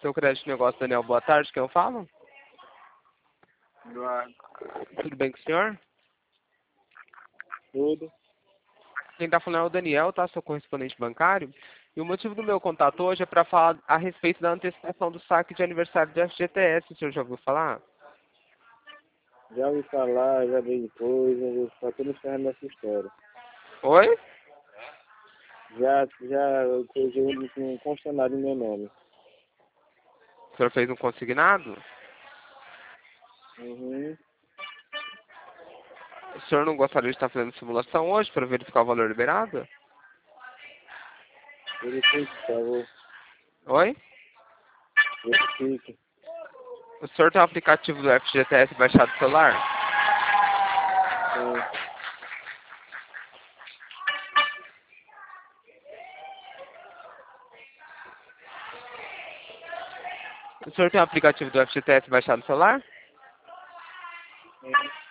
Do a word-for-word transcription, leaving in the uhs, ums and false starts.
Seu crédito negócio, Daniel, boa tarde, quem eu falo? Eduardo. Tudo bem com o senhor? Tudo. Quem está falando é o Daniel, tá? Sou correspondente bancário. E o motivo do meu contato hoje é para falar a respeito da antecipação do saque de aniversário da F G T S. O senhor já ouviu falar? Já ouvi falar, já vi coisa, só tô encerrando essa história. Oi? Já, já coisei um, um constitucionário em meu nome. O senhor fez um consignado? Uhum. O senhor não gostaria de estar fazendo simulação hoje para verificar o valor liberado? Verifique, por favor. Oi? Verifique. O senhor tem o aplicativo do F G T S baixado no celular? Sim. O senhor tem o aplicativo do F G T S baixado no celular? Sim.